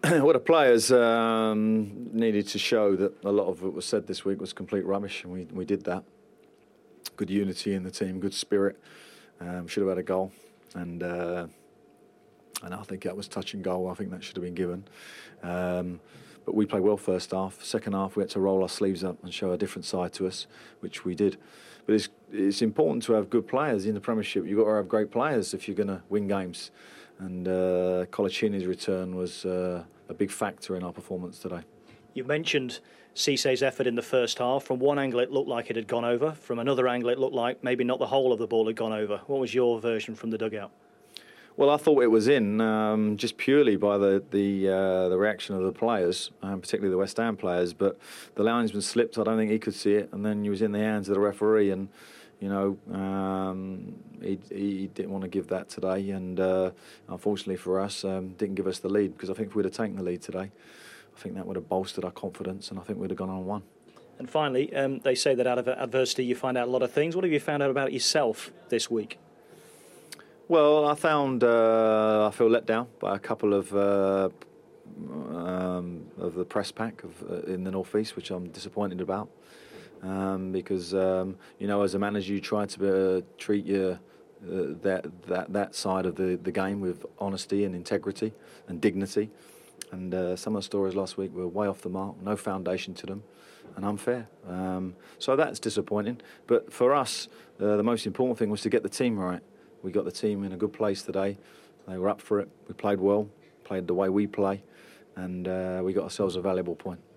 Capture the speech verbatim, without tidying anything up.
well, the players um, needed to show that a lot of what was said this week was complete rubbish, and we, we did that. Good unity in the team, good spirit. Um, should have had a goal, and uh, and I think that was touch and goal. I think that should have been given. Um, but we played well first half. Second half, we had to roll our sleeves up and show a different side to us, which we did. But it's it's important to have good players in the Premiership. You've got to have great players if you're going to win games. And uh, Colaccini's return was uh, a big factor in our performance today. You mentioned Cissé's effort in the first half. From one angle, it looked like it had gone over. From another angle, it looked like maybe not the whole of the ball had gone over. What was your version from the dugout? Well, I thought it was in, um, just purely by the the, uh, the reaction of the players, um, particularly the West Ham players. But the linesman slipped. I don't think he could see it, and then he was in the hands of the referee. And you know, um, he, he didn't want to give that today, and uh, unfortunately for us, um, didn't give us the lead, because I think if we'd have taken the lead today, I think that would have bolstered our confidence, and I think we'd have gone on and won. And finally, um, they say that out of adversity you find out a lot of things. What have you found out about yourself this week? Well, I found uh, I feel let down by a couple of uh, um, of the press pack of, uh, in the North East, which I'm disappointed about. Um, because um, you know, as a manager, you try to uh, treat your uh, that that that side of the, the game with honesty and integrity and dignity. And uh, some of the stories last week were way off the mark, no foundation to them, and unfair. Um, so that's disappointing. But for us, uh, the most important thing was to get the team right. We got the team in a good place today. They were up for it. We played well, played the way we play, and uh, we got ourselves a valuable point.